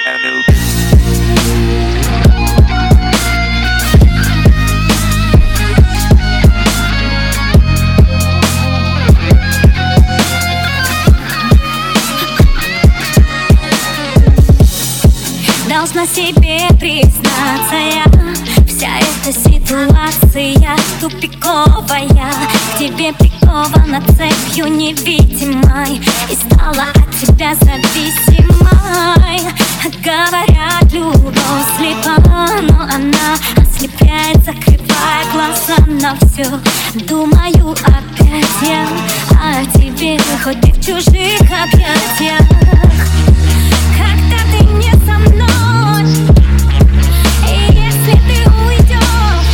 Должна себе признаться я, вся эта ситуация тупиковая. К тебе прикована цепью невидимой и стала от тебя зависимой. Говорят, любовь слепа, но она ослепляет, закрывая глаза на все. Думаю опять я о тебе, хоть ты в чужих объятиях. Когда ты не со мной, и если ты уйдешь,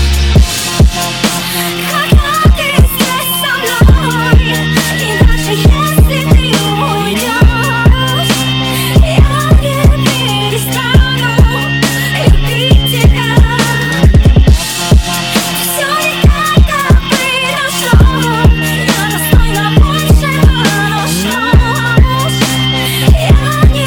когда ты здесь со мной, и даже если ты уйдешь, я не перестану любить тебя. Все не так, как произошло, я достойна большего, но что ж, я не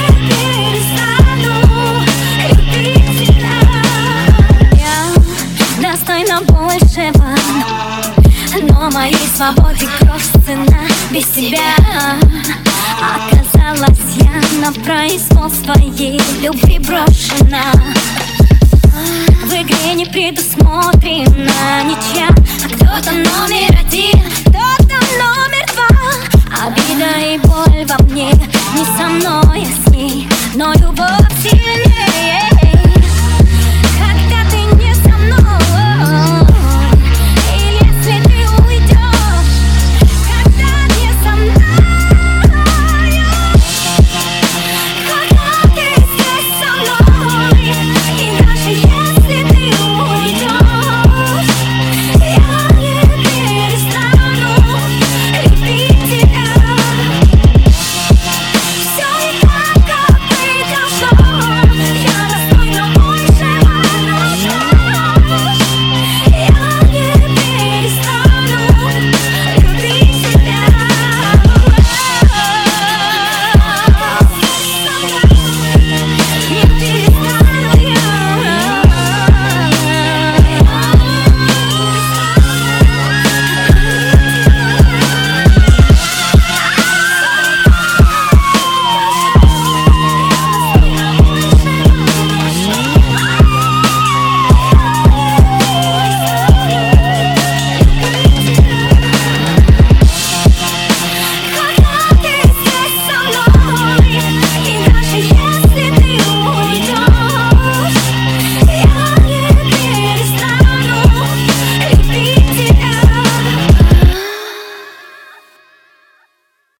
достойна большего, но моей свободе кровь цена. Без тебя оказалась я на произвол своей любви брошена. В игре не предусмотрена ничья, а кто-то номер один, кто-то номер два. Обида и боль во мне не со мной.